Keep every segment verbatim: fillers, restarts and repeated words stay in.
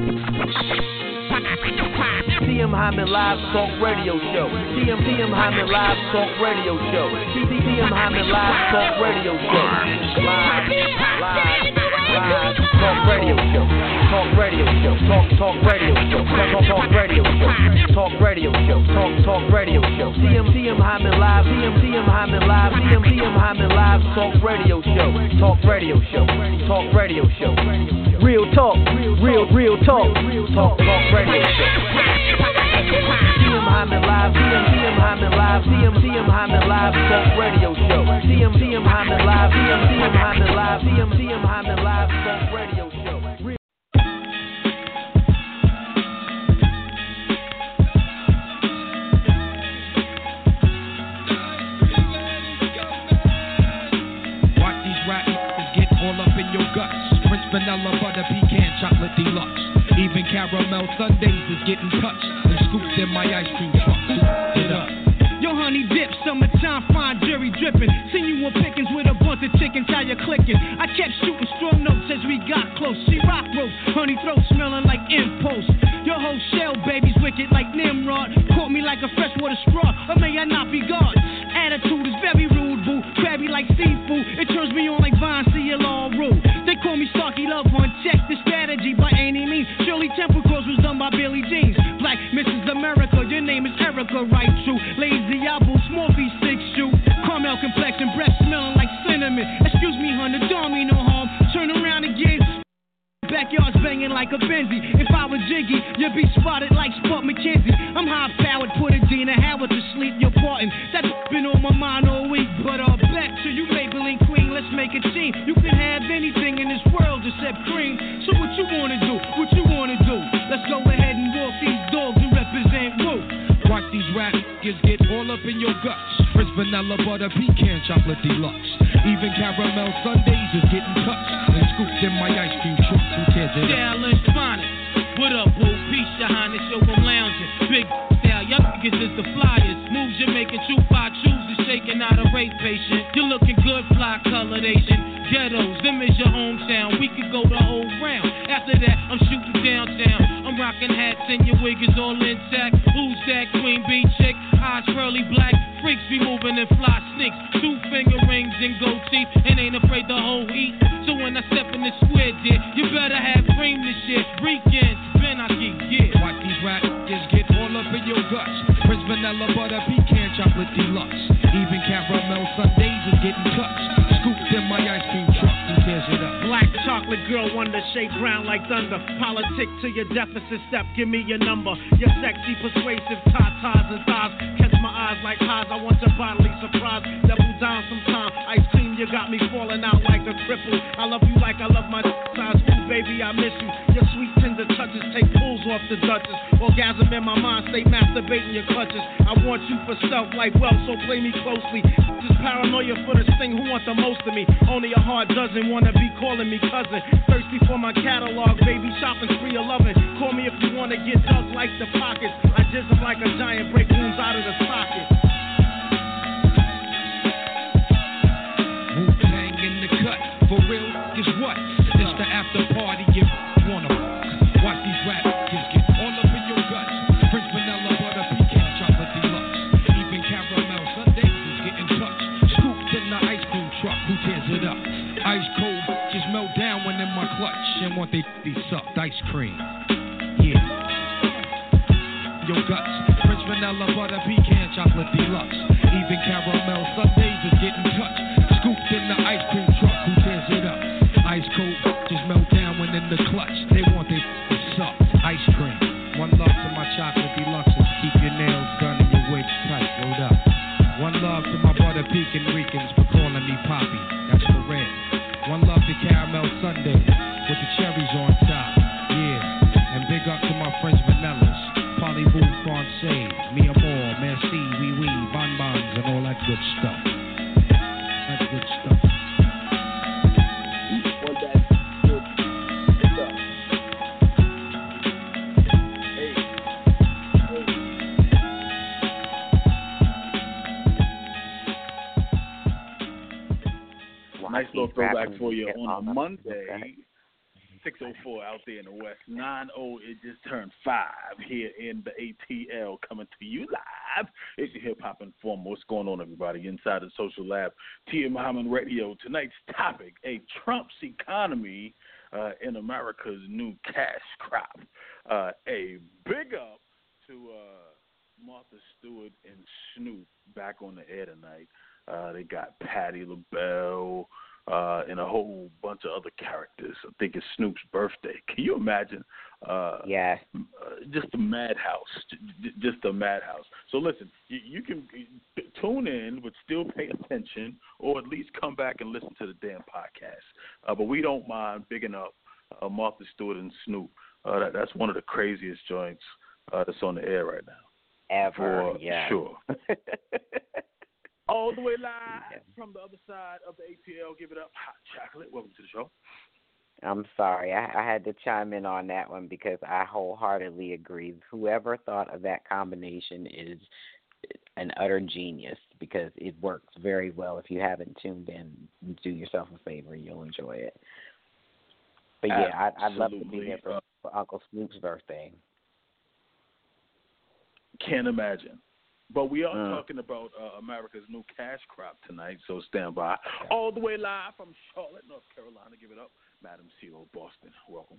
T M Hyman Live Talk Radio Show. T M T M Hyman Live Talk Radio Show. T M Hyman Live Talk Radio Show. Live, live, live Talk Radio Show. Talk Radio Show. Talk Talk Radio Show. Talk Talk Radio Show. Talk Radio Show. Talk Talk Radio Show. T M T M Hyman Live. T M T M Hyman Live. T M T M Hyman Live Talk Radio Show. Talk Radio Show. Talk Radio Show. Real talk. Real real talk. Talk Talk Radio Show. T M Hyman Live, T M T M Hyman Live, T M T M Hyman Live Talk Radio Show. T M T M Hyman Live, T M T M Hyman Live, T M T M Hyman Live Talk Radio Show. Watch these rap niggas get all up in your guts. French vanilla butter pecan chocolate deluxe. Even caramel sundaes is getting touched and scooped in my ice cream truck. It up. Yo, honey dip, summertime, fine jury dripping. Seen you on pickings with a bunch of chickens, how you clicking? I kept shooting strong notes as we got close. She rock ropes, honey throat smelling like impulse. Your whole shell, baby's wicked like Nimrod. Caught me like a freshwater straw, or may I not be God? Attitude is very rude, boo. Crabby like seafood, it turns me on like Vine, C L all rule. They call me Starkey Love Hunt, check the strategy by any means. Shirley Temple Cross was done by Billy Jeans. Black Missus America, your name is Erica, right? True. Lazy Apple, small feet, six shoe. Caramel complexion, breath smelling like cinnamon. Excuse me, hun, the don't mean no harm. Turn around again. Backyard's banging like a Benzie. If I was Jiggy, you'd be spotted like Spud McKenzie. I'm high powered, put a Dina Howard to sleep. You're parting. That's been on my mind all week. But uh, back to you, Maybelline Queen. Let's make a team. You can have anything in this world except cream. So what you wanna do? What you wanna do? Let's go ahead and walk these dogs and represent Woo. Watch these rap niggas get all up in your guts. French vanilla butter pecan chocolate deluxe. Even caramel sundaes is getting touched and scooped in my ice cream truck. Who tears it up? Challenge Phonics. What up, boo? Peace, your highness. Yo, I'm lounging. Big style, young niggas is the flyers. Moves you're making, true by chooses, shaking out a rape patient. You're looking good, fly colored Asian. Ghettos, them is your hometown. We could go the whole round. After that, I'm shooting downtown. I'm rocking hats and your wig is all intact. Who's that queen bee chick? Eyes pearly black. Freaks be moving and fly sneaks. Two finger rings and gold teeth. And ain't afraid the whole heat. So when I step in the square, dear, you better have cream this shit. Weekends, Ben I keep, yeah. Watch these rap niggas get all up in your guts. French vanilla butter pecan chocolate deluxe. Even caramel sundaes is getting touched. Scooped in my ice cream truck. Who tears it up? Black chocolate girl, wonder shade brown like thunder. Politic to your deficit step, give me your number. Your sexy, persuasive tatas and thighs. Catch my eyes like highs, I want your bodily surprise. Double down sometime, ice cream, you got me falling out like a cripple. I love you like I love my size. Ooh, baby, I miss you. Your sweet tender touches take pulls off the Duchess. Orgasm in my mind, stay masturbating your clutches. I want you for self like wealth, so play me closely. Just paranoia for the sting, who want the most of me? Only a hard dozen wanna be calling me cousin. Thirsty for my catalog, baby, shopping spree of loving. Call me if you wanna get dug like the pockets. I just am like a giant, break wounds out of the socket. Wu-Tang in the cut, for real, is what? It's the after party, you wanna fuck. Watch these rap niggas get all up in your guts. French vanilla butter pecan chocolate deluxe. Even caramel sundaes is getting touched. Scooped in the ice cream truck. Who tears it up? Ice cold, just melt down when in my clutch and want they be sucked. Ice cream, yeah. Your guts, French vanilla butter pecan chocolate deluxe. Even caramel sundaes is getting touched. Scooped in the ice cream truck. Who tears it up? Ice cold, just melt down when in the clutch. They want they be sucked. Ice cream. One love to my chocolate deluxes. Keep your nails done and your wigs tight. Rolled up. One love to my butter pecan Ricans for calling me Poppy. That's for red. One love to caramel sundae with the cherries on top. Yeah. And big up to my French vanillas. Parlez-vous français, mi amour, merci, oui oui, bonbons and all that good stuff. That good stuff. Nice little throwback for you on a Monday. six oh four out there in the West. nine oh, it just turned five here in the A T L, coming to you live. It's your Hip Hop Informer. What's going on, everybody? Inside the Social Lab, T M. Hyman Radio. Tonight's topic, a Trump's economy uh, in America's new cash crop. Uh, a big up to uh, Martha Stewart and Snoop back on the air tonight. Uh, they got Patti LaBelle, Uh, and a whole bunch of other characters. I think it's Snoop's birthday. Can you imagine? Uh, yeah. Uh, just a madhouse. Just a madhouse. So listen, you, you can tune in, but still pay attention, or at least come back and listen to the damn podcast. Uh, but we don't mind bigging up uh, Martha Stewart and Snoop. Uh, that, that's one of the craziest joints uh, that's on the air right now. Ever, For yeah. sure. All the way live yeah. from the other side of the A T L. Give it up, Hot Chocolate. Welcome to the show. I'm sorry. I, I had to chime in on that one because I wholeheartedly agree. Whoever thought of that combination is an utter genius because it works very well. If you haven't tuned in, do yourself a favor. You'll enjoy it. But, yeah, I'd, I'd love to be there for, for Uncle Snoop's birthday. Can't imagine. But we are mm. talking about uh, America's new cash crop tonight, so stand by. All the way live from Charlotte, North Carolina. Give it up, Madam C E O Boston. Welcome.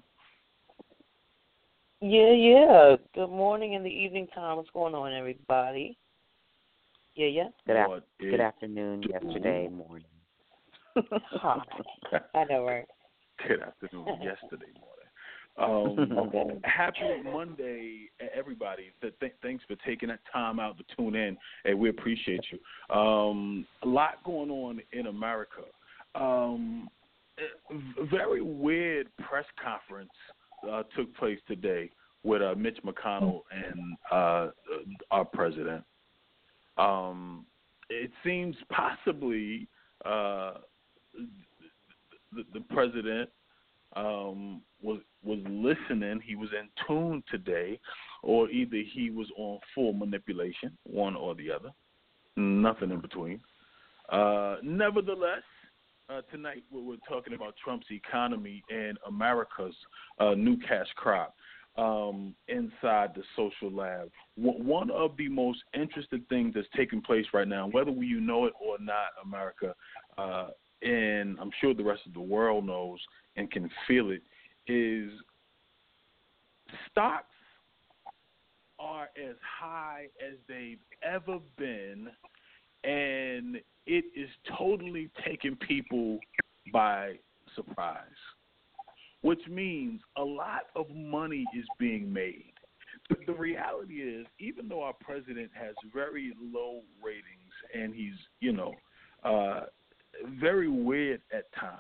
Yeah, yeah. Good morning in the evening time. What's going on, everybody? Yeah, yeah. Good, af- good afternoon, yesterday morning. Hi. I know, right? Good afternoon, yesterday morning. Um, okay. Happy Monday, everybody. Th- thanks for taking that time out to tune in, and we appreciate you. Um, a lot going on in America. Um, a very weird press conference uh, took place today with uh, Mitch McConnell and uh, our president. Um, it seems possibly uh, the, the president um, was was listening, he was in tune today, or either he was on full manipulation, one or the other, nothing in between. Uh, nevertheless, uh, tonight we're talking about Trump's economy and America's uh, new cash crop um, inside the Social Lab. One of the most interesting things that's taking place right now, whether you know it or not, America, uh, and I'm sure the rest of the world knows and can feel it, is stocks are as high as they've ever been, and it is totally taking people by surprise, which means a lot of money is being made. The, the reality is, even though our president has very low ratings and he's, you know, uh, very weird at times,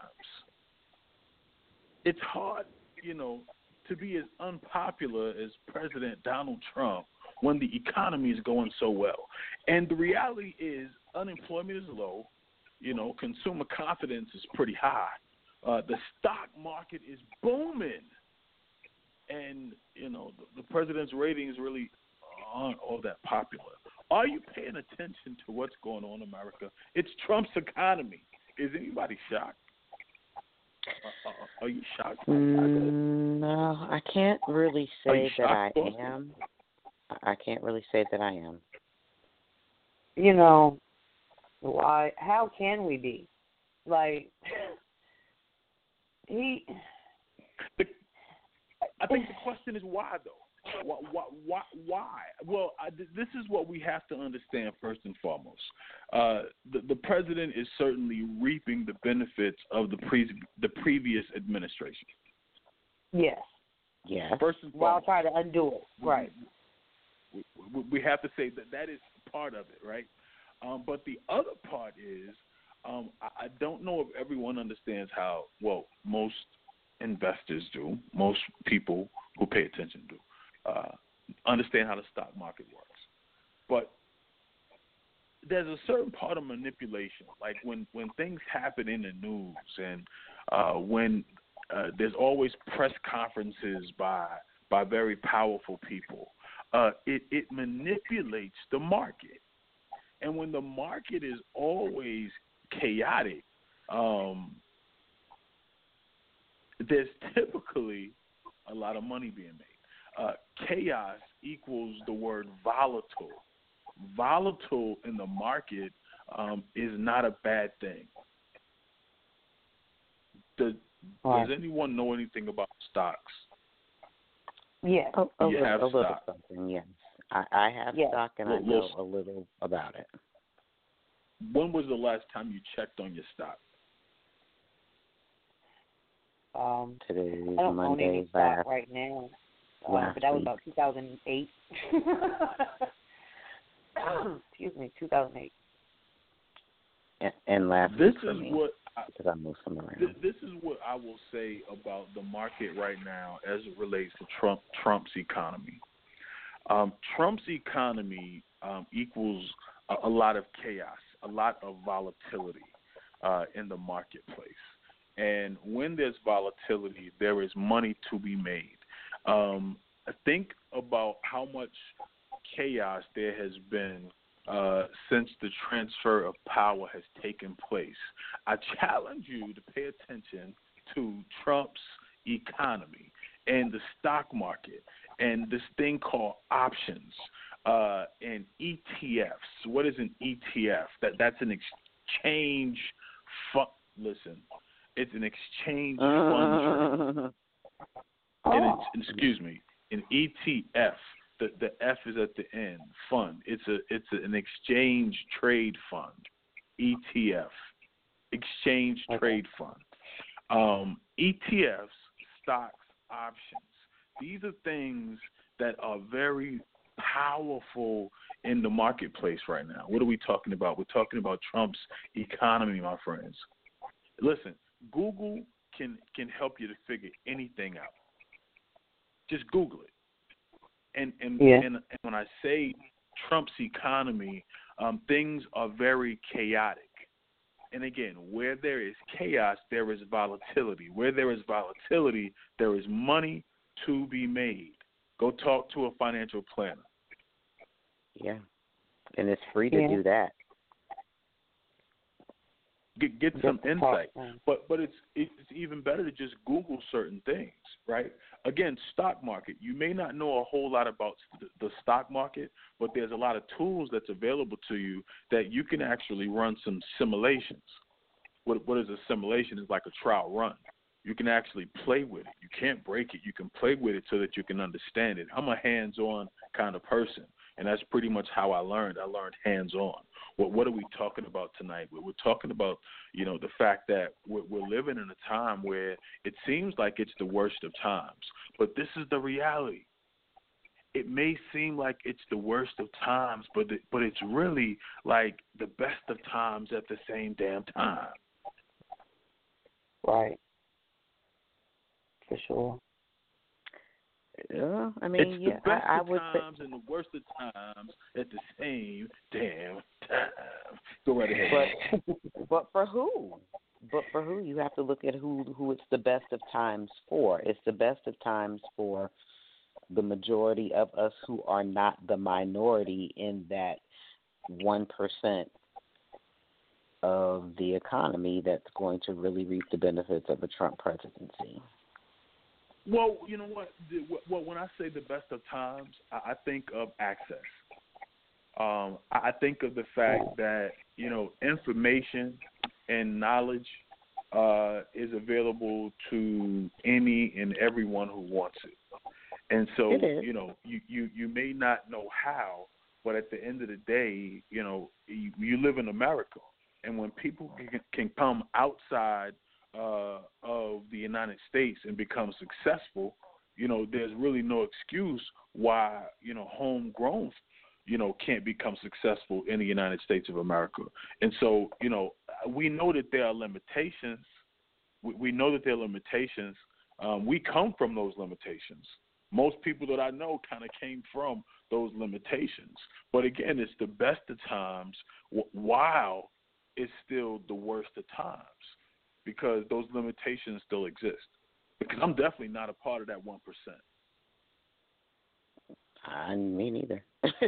it's hard, you know, to be as unpopular as President Donald Trump when the economy is going so well. And the reality is unemployment is low. You know, consumer confidence is pretty high. Uh, the stock market is booming. And, you know, the, the president's ratings really aren't all that popular. Are you paying attention to what's going on in America? It's Trump's economy. Is anybody shocked? Uh, uh, are you shocked? Mm, no, I can't really say that I am. I can't really say that I am. You know, why? How can we be? Like, he. The, I think the question is why, though. Why? Why? why? Well, I, this is what we have to understand first and foremost. Uh, the, the president is certainly reaping the benefits of the pre, the previous administration. Yes. Yes. First and foremost. While trying to undo it. Right. We, we, we have to say that that is part of it, right? Um, but the other part is, um, I, I don't know if everyone understands how, well, most investors do, most people who pay attention do. Uh, understand how the stock market works. But there's a certain part of manipulation, like when, when things happen in the news and uh, when uh, there's always press conferences by by very powerful people, uh, it, it manipulates the market. And when the market is always chaotic, um, there's typically a lot of money being made. Uh, chaos equals the word volatile. Volatile in the market um, is not a bad thing. Does, Right. does anyone know anything about stocks? Yeah. A, a, You little, have a little stock. something, yes. I, I have Yes. stock and I Little- know little- a little about it. When was the last time you checked on your stock? Um, Today is I don't own Monday, any stock last, right now, uh, last but that was week. about two thousand eight. Excuse me, two thousand eight. And, and last This week for is me, what I, because I moved some around. This, this is what I will say about the market right now as it relates to Trump Trump's economy. Um, Trump's economy um, equals a, a lot of chaos, a lot of volatility uh, in the marketplace. And when there's volatility, there is money to be made. Um, think about how much chaos there has been Uh, since the transfer of power has taken place. I challenge you to pay attention to Trump's economy and the stock market and this thing called options uh, and E T Fs. What is an E T F? That That's an exchange fund. Listen, it's an exchange fund trade. And it's, excuse me, an E T F. The the F is at the end. Fund. It's a it's a, an exchange trade fund. E T F. Exchange Okay. trade fund. Um, E T Fs, stocks, options. These are things that are very powerful in the marketplace right now. What are we talking about? We're talking about Trump's economy, my friends. Listen, Google can can help you to figure anything out. Just Google it. And and, Yeah. and and when I say Trump's economy, um, things are very chaotic. And again, where there is chaos, there is volatility. Where there is volatility, there is money to be made. Go talk to a financial planner. Yeah. And it's free to Yeah. do that. Get get Just some to insight. talk, mm. But but it's it's even better to just Google certain things, right? Again, stock market. You may not know a whole lot about the, the stock market, but there's a lot of tools that's available to you that you can actually run some simulations. What what is a simulation? Is like a trial run. You can actually play with it. You can't break it. You can play with it so that you can understand it. I'm a hands-on kind of person, and that's pretty much how I learned. I learned hands-on. What what are we talking about tonight? We're, we're talking about, you know, the fact that we're, we're living in a time where it seems like it's the worst of times, but this is the reality. It may seem like it's the worst of times, but it, but it's really like the best of times at the same damn time. Right. For sure. Yeah, I mean, It's yeah, the best I, I of would say, times and the worst of times at the same damn time. Go right ahead. but but for who? But for who? You have to look at who who it's the best of times for. It's the best of times for the majority of us who are not the minority in that one percent of the economy that's going to really reap the benefits of a Trump presidency. Well, you know what? The, well, when I say the best of times, I, I think of access. Um, I I think of the fact that, you know, information and knowledge uh, is available to any and everyone who wants it. And so, It is. you know, you, you, you may not know how, but at the end of the day, you know, you, you live in America. And when people can, can come outside uh, of the United States and become successful, you know, there's really no excuse why, you know, homegrown, you know, can't become successful in the United States of America. And so, you know, we know that there are limitations. We, we know that there are limitations. Um, we come from those limitations. Most people that I know kind of came from those limitations. But again, it's the best of times w- while it's still the worst of times, because those limitations still exist. Because I'm definitely not a part of that one percent. I, me neither.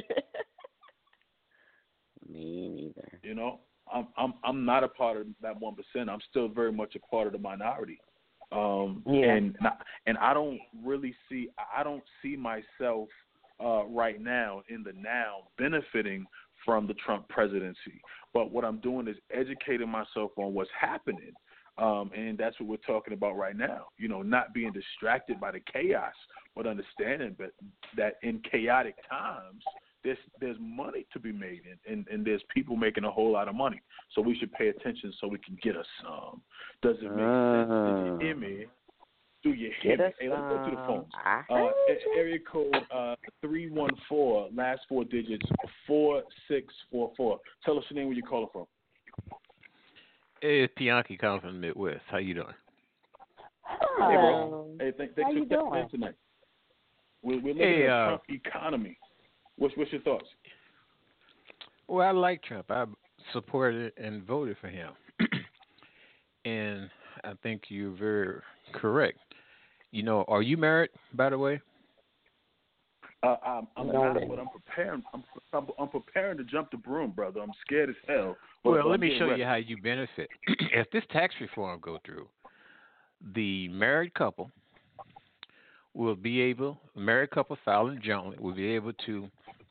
me neither. You know, I'm I'm I'm not a part of that one percent. I'm still very much a part of the minority. Um, Yeah. and and I don't really see I don't see myself uh, right now in the now benefiting from the Trump presidency. But what I'm doing is educating myself on what's happening. Um, and that's what we're talking about right now. You know, not being distracted by the chaos, but understanding that, that in chaotic times, there's there's money to be made, and, and, and there's people making a whole lot of money. So we should pay attention so we can get us some. Does it make uh, sense? Do you hear me? Do you hear get me? us Hey, let's go to the some. phones. I Uh, heard you. area code uh, three one four, last four digits, four six four four. Tell us your name, where you're calling from. Hey, it's Bianchi calling from the Midwest. How you doing? Hey, bro. Um, Hey, th- how thanks you for stepping doing? in tonight. We're, we're living Hey, in a uh, Trump economy. What's, what's your thoughts? Well, I like Trump. I supported and voted for him. And I think you're very correct. You know, are you married, by the way? Uh, I'm, I'm No. not, but I'm preparing. I'm, I'm, I'm preparing to jump the broom, brother. I'm scared as hell. But, Well, but let I'm me getting show ready. you how you benefit. If this tax reform go through, the married couple will be able, married couple filing jointly will be able to,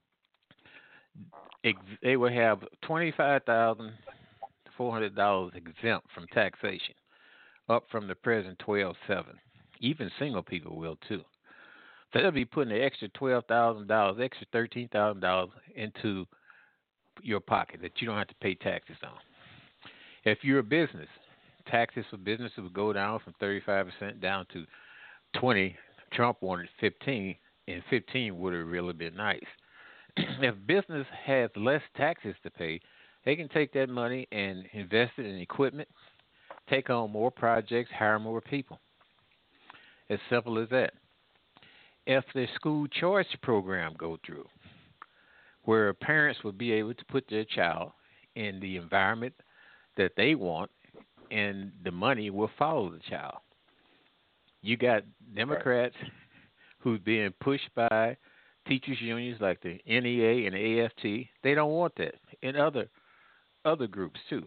ex, they will have twenty-five thousand four hundred dollars exempt from taxation, up from the present twelve seven. Even single people will too. So they'll be putting an extra twelve thousand dollars, extra thirteen thousand dollars into your pocket that you don't have to pay taxes on. If you're a business, taxes for businesses would go down from thirty-five percent down to twenty. Trump wanted fifteen, and fifteen would have really been nice. If business has less taxes to pay, they can take that money and invest it in equipment, take on more projects, hire more people. As simple as that. If the school choice program go through, where parents will be able to put their child in the environment that they want, and the money will follow the child. You got Democrats right. who's being pushed by teachers unions like the N E A and the A F T. They don't want that, and other other groups too.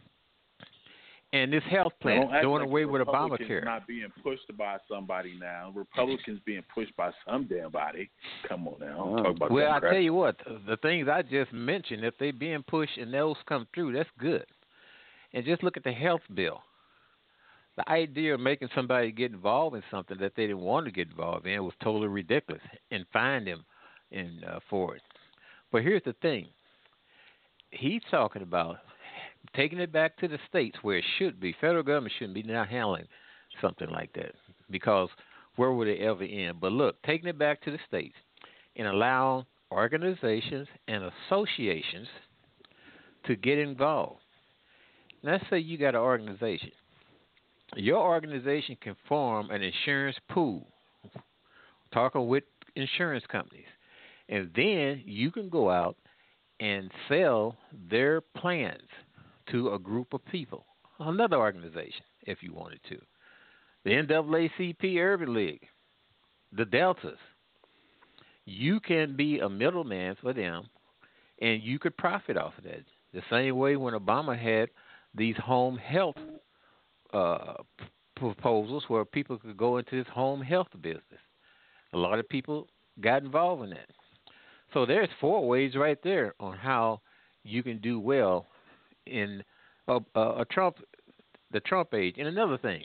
And this health plan doing like away with Republicans Obamacare. Not being pushed by somebody now. Republicans being pushed by some damn body. Come on now. Oh. Talk about well, Democrats. I tell you what, the things I just mentioned, if they're being pushed and those come through, that's good. And just look at the health bill. The idea of making somebody get involved in something that they didn't want to get involved in was totally ridiculous, and fine them in, uh, for it. But here's the thing. He's talking about taking it back to the states where it should be. Federal government shouldn't be now handling something like that, because where would it ever end? But look, taking it back to the states and allowing organizations and associations to get involved. Let's say you got an organization. Your organization can form an insurance pool, talking with insurance companies, and then you can go out and sell their plans to a group of people, another organization, if you wanted to. The N double A C P Urban League, the Deltas. You can be a middleman for them, and you could profit off of that. The same way when Obama had these home health uh, p- proposals where people could go into this home health business. A lot of people got involved in that. So there's four ways right there on how you can do well in a, a, a Trump, the Trump age. And another thing,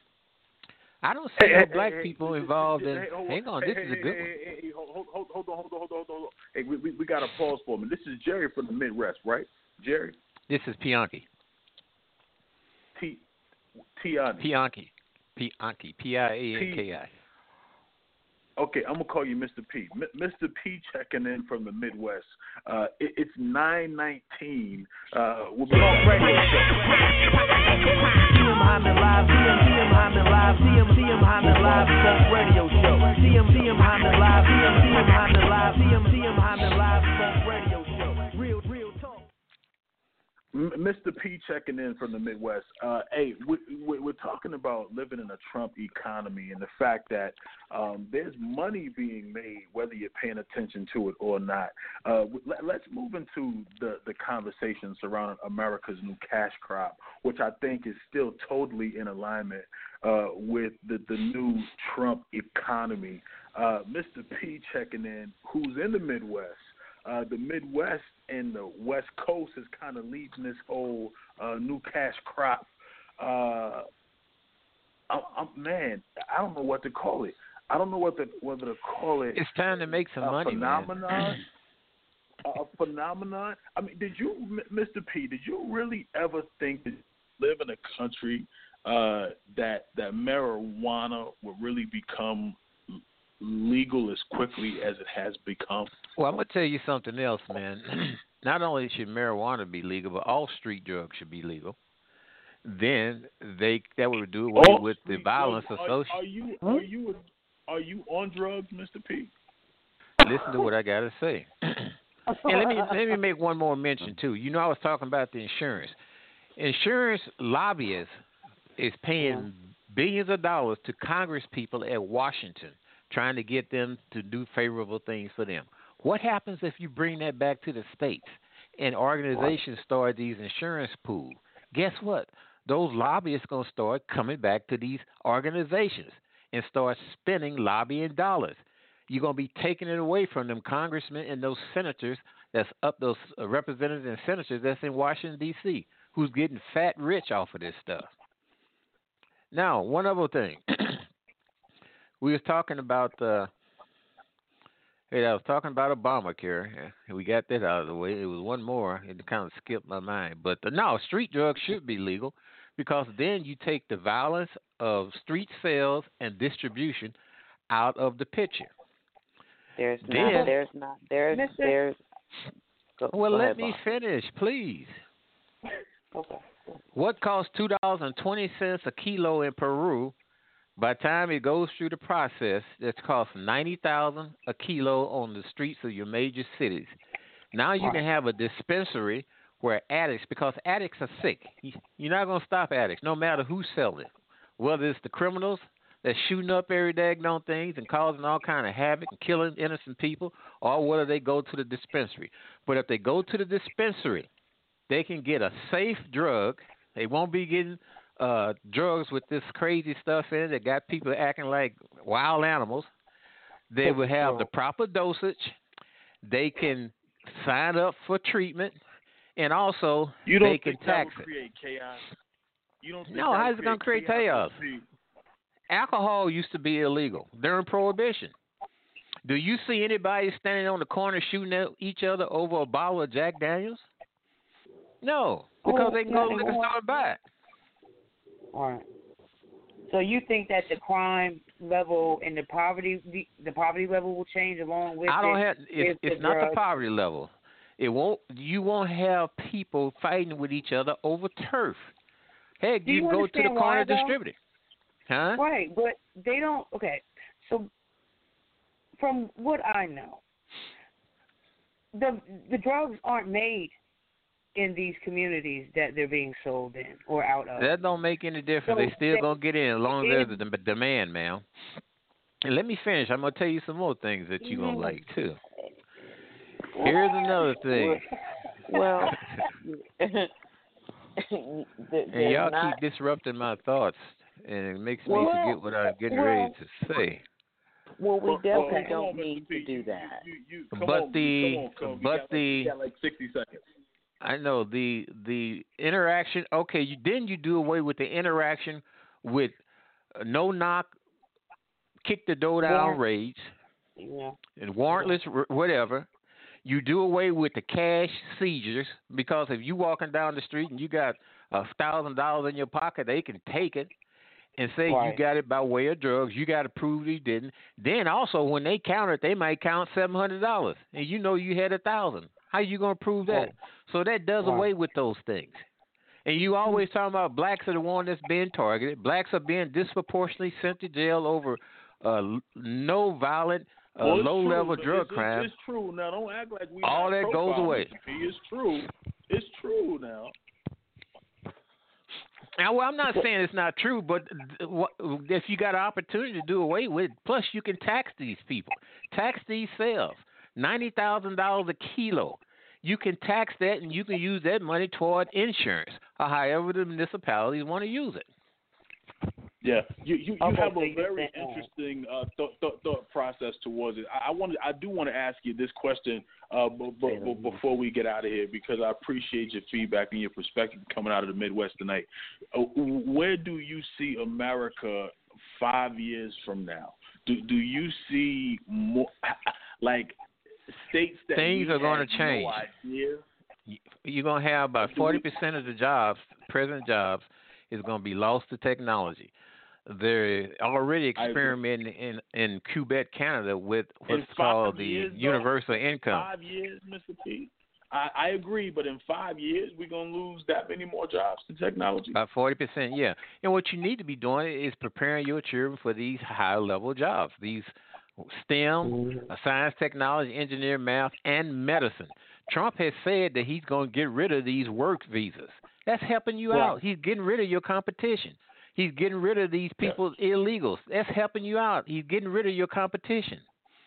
I don't see hey, no hey, black hey, people hey, involved hey, in. hey, Hang on, hey, this hey, is a hey, good hey, one. Hey, hey, hold, hold, hold on, hold on, hold on, hold on. Hey, we we, we got to pause for a minute. This is Jerry from the Midwest, right? Jerry. This is Bianchi. T. Tiani. Bianchi. Bianchi. P I A N K I. Okay, I'm gonna call you Mister P. M- Mister P checking in from the Midwest. Uh, it, it's nine nineteen. Uh, we'll be Talk Radio Show. C M Hyman Live. C M C M Hyman Live. C M C M Hyman Live. Talk Radio Show. C M C M Hyman Live. C M C M Hyman Live. C M C M Hyman Live. Talk Radio Show. Real, real talk. M- Mister P checking in from the Midwest. Uh, hey, we, we, we're talking about living in a Trump economy and the fact that um, there's money being made, whether you're paying attention to it or not. Uh, let, let's move into the, the conversation surrounding America's new cash crop, which I think is still totally in alignment uh, with the, the new Trump economy. Uh, Mister P checking in, who's in the Midwest. Uh, the Midwest and the West Coast is kind of leading this whole uh, new cash crop. Uh, I, I'm, man, I don't know what to call it. I don't know what to, whether to call it. It's time to make some a money, phenomenon. man. A phenomenon. I mean, did you, Mister P? Did you really ever think that you live in a country uh, that that marijuana would really become legal as quickly as it has become? Well, I'm gonna tell you something else, man. Not only should marijuana be legal, but all street drugs should be legal. Then they that would do away all with the street violence drugs. associated. Are, are you are you are you on drugs, Mister P? Listen to what I gotta say. And let me let me make one more mention too. You know, I was talking about the insurance. Insurance lobbyists is paying billions of dollars to Congress people at Washington, trying to get them to do favorable things for them. What happens if you bring that back to the states and organizations start these insurance pools? Guess what? Those lobbyists going to start coming back to these organizations and start spending lobbying dollars. You're going to be taking it away from them congressmen and those senators that's up, those uh, representatives and senators that's in Washington, D C, who's getting fat rich off of this stuff. Now, one other thing. We was talking about, uh, hey, I was talking about Obamacare. We got that out of the way. It was one more. It kind of skipped my mind. But uh, no, street drugs should be legal because then you take the violence of street sales and distribution out of the picture. There's Then, not. There's not. There's. There's. Go, well, go let ahead, me Bob. finish, please. Okay. What costs two dollars and twenty cents a kilo in Peru? By the time it goes through the process, it costs ninety thousand dollars a kilo on the streets of your major cities. Now you can have a dispensary where addicts, because addicts are sick. You're not going to stop addicts, no matter who sells it. Whether it's the criminals that's shooting up every daggone things and causing all kind of havoc and killing innocent people, or whether they go to the dispensary. But if they go to the dispensary, they can get a safe drug. They won't be getting uh, drugs with this crazy stuff in it that got people acting like wild animals. They will have the proper dosage. They can sign up for treatment, and also You don't they can think that tax would it. create chaos? You don't think No, that how's would it going to create chaos? Alcohol used to be illegal during Prohibition. Do you see anybody standing on the corner shooting at each other over a bottle of Jack Daniels? No, because Oh, they can go to yeah, the liquor store and buy it. All right. So you think that the crime level and the poverty the, the poverty level will change along with I don't it? have. It's, with it's the not the drugs? poverty level. It won't. You won't have people fighting with each other over turf. Heck, Do you you can go to the understand corner why, though? distributor. Huh? Right, but they don't. Okay, so from what I know, the the drugs aren't made in these communities that they're being sold in or out of. That don't make any difference. So they still they- gonna get in as long as there's a dem- demand, man. And let me finish. I'm gonna tell you some more things that you're gonna Mhm. like too. Here's another thing. Well, th- And there's y'all not, keep disrupting my thoughts, and it makes me Well, forget what I'm getting well, ready to say. well, we Well, definitely well, come don't on, need Mister to P, do you- that. You, you, you, come But on, the- come on, come on. but you got, the- you got like sixty seconds. I know the the interaction. Okay, you didn't you do away with the interaction with uh, no knock, kick the door down Warrant. raids, Yeah. and warrantless r- whatever. You do away with the cash seizures because if you walking down the street and you got a thousand dollars in your pocket, they can take it and say Right. you got it by way of drugs. You got to prove you didn't. Then also when they count it, they might count seven hundred dollars, and you know you had a thousand. How you gonna prove that? Right. So that does Right. away with those things. And you always talking about blacks are the one that's being targeted. Blacks are being disproportionately sent to jail over uh, l- no violent, uh, Well, it's low-level true. drug it's, crime. It's, it's true. Now, don't act like we All not that goes profiling, away. Mister P. It's true. It's true now. Now, well, I'm not saying it's not true, but th- what- if you got an opportunity to do away with it, plus you can tax these people, tax these sales, ninety thousand dollars a kilo. You can tax that, and you can use that money toward insurance, or however the municipalities want to use it. Yeah, you you, you Okay, have so a you very said, uh, interesting uh, thought, thought thought process towards it. I, I want I do want to ask you this question uh, b- b- b- before we get out of here, because I appreciate your feedback and your perspective coming out of the Midwest tonight. Uh, where do you see America five years from now? Do do you see more like states that things we are going had to change? No idea? You're going to have about forty percent of the jobs, present jobs, is going to be lost to technology. They're already experimenting in, in Quebec, Canada, with what's called the years, universal though, income. Five years, Mister P. I, I agree, but in five years, we're going to lose that many more jobs to technology. About forty percent, yeah. And what you need to be doing is preparing your children for these high-level jobs, these STEM, uh, science, technology, engineering, math, and medicine. Trump has said that he's going to get rid of these work visas. That's helping you Yeah. out. He's getting rid of your competition. He's getting rid of these people, yeah. illegals. That's helping you out. He's getting rid of your competition.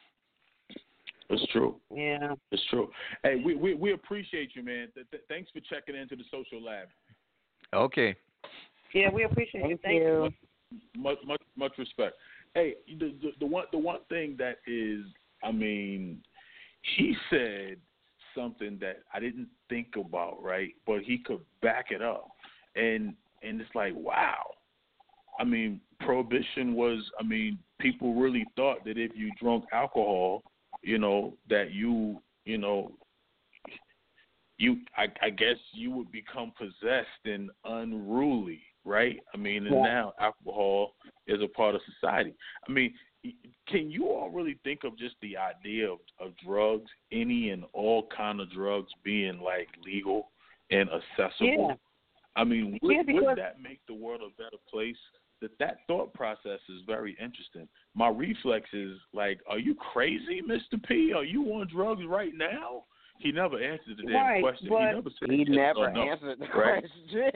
It's true. Yeah. It's true. Hey, we we, we appreciate you, man. Th- th- thanks for checking into the Social Lab. Okay. Yeah, we appreciate you. Thank you. Much much much respect. Hey, the, the the one the one thing that is, I mean, he said something that I didn't think about, right? But he could back it up, and and it's like, wow. I mean, prohibition was. I mean, people really thought that if you drunk alcohol, you know, that you, you know, you, I, I guess you would become possessed and unruly, right? I mean, and yeah. now alcohol is a part of society. I mean, can you all really think of just the idea of, of drugs, any and all kind of drugs being like legal and accessible? Yeah. I mean, would, yeah, because- would that make the world a better place? That that thought process is very interesting. My reflex is like, are you crazy, Mister P? Are you on drugs right now? He never answered the damn right, question. But he never said he yes never or no, answered the right? question.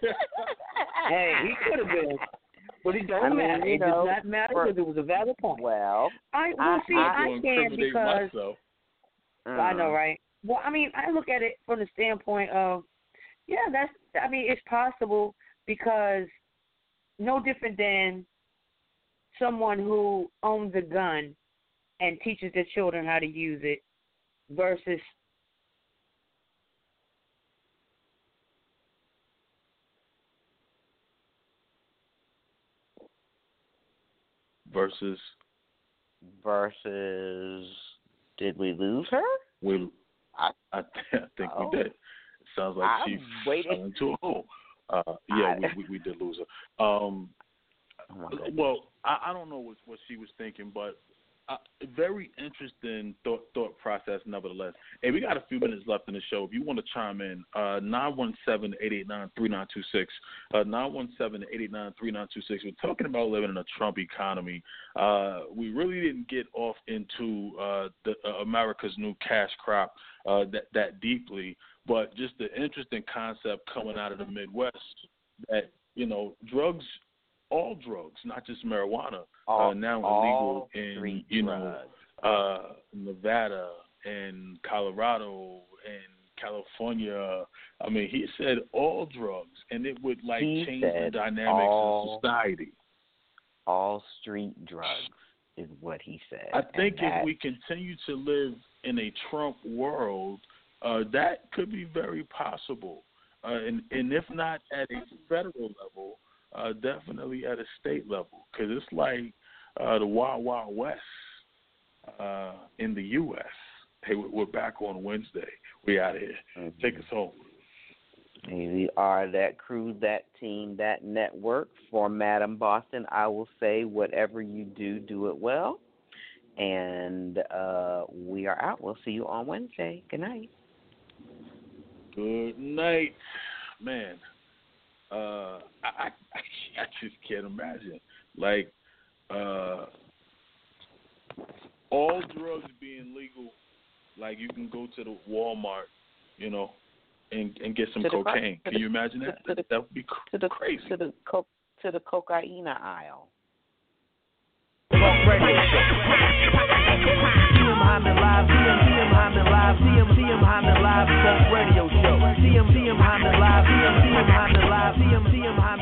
Hey, he could have been. But it don't I mean, matter. you It know, does not matter for- because it was a valid point. Well, I well, I- see, I- I, I'm can incriminate because myself. I know, mm. right? Well, I mean, I look at it from the standpoint of, yeah, that's. I mean, it's possible because no different than someone who owns a gun and teaches their children how to use it versus Versus versus, did we lose her? we, I, I, I think oh. we did. It sounds like I'm she waiting. fell into a hole. Uh, yeah, I, we, we we did lose her. Um, oh my goodness. well, I, I don't know what what she was thinking, but uh, very interesting thought thought process, nevertheless. Hey, we got a few minutes left in the show. If you want to chime in, uh, nine one seven, eight eight nine, three nine two six, uh, nine one seven, eight eight nine, three nine two six. We're talking about living in a Trump economy. Uh, we really didn't get off into uh, the, uh, America's new cash crop uh, that, that deeply, but just the interesting concept coming out of the Midwest that, you know, drugs, all drugs, not just marijuana, all, uh, now all illegal in, street you drugs. know, uh, Nevada and Colorado and California. I mean, he said all drugs, and it would, like, He change the said dynamics all- of society. All street drugs is what he said. I think and if that, we continue to live in a Trump world, uh, that could be very possible. Uh, and, and if not at a federal level, uh, definitely at a state level. Because it's like uh, the Wild Wild West uh, in the U S Hey, we're back on Wednesday. We out of here. Mhm. Take us home. we are that crew, that team, that network. For Madam Boston, I will say, whatever you do, do it well. And uh, we are out. We'll see you on Wednesday. Good night. Good night. Man, uh, I, I, I just can't imagine. Like, uh, all drugs being legal, like you can go to the Walmart, you know, and, and get some To the- cocaine. to Can the- you imagine that? to the- That would be cr- To the crazy. to the co- to the cocaine aisle. Talk Radio Show. C M Hyman Live, C M C M Hyman Live, C M C M Hyman Live Talk Radio Show. C M C M Hyman Live, C M C M Hyman Live, C M C M Hyman